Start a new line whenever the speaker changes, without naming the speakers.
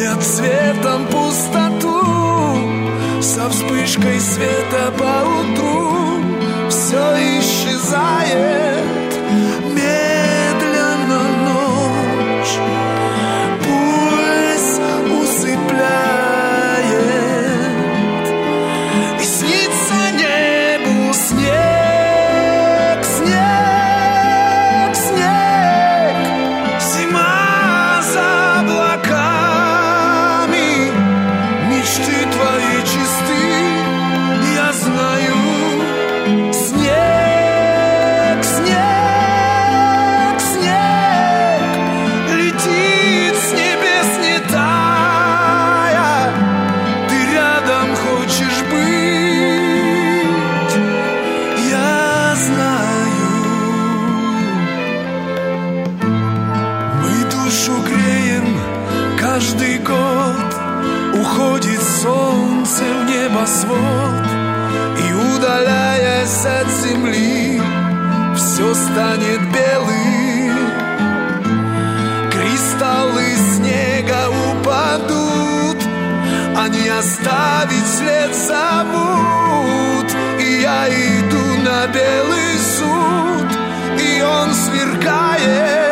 заполнят светом пустоту. Со вспышкой света поутру все исчезает, медленно ночь пульс усыпляет, и снится небу снег, снег, снег. Зима за облаками, мечты твои чисты, я знаю. Снег, снег, снег летит с небес, не тая. Ты рядом хочешь быть, я знаю. Мы душу греем каждый год, уходит солнце в небосвод, и, удаляясь от земли, все станет белым. Кристаллы снега упадут, они оставить след зовут. И я иду на белый суд, и он сверкает.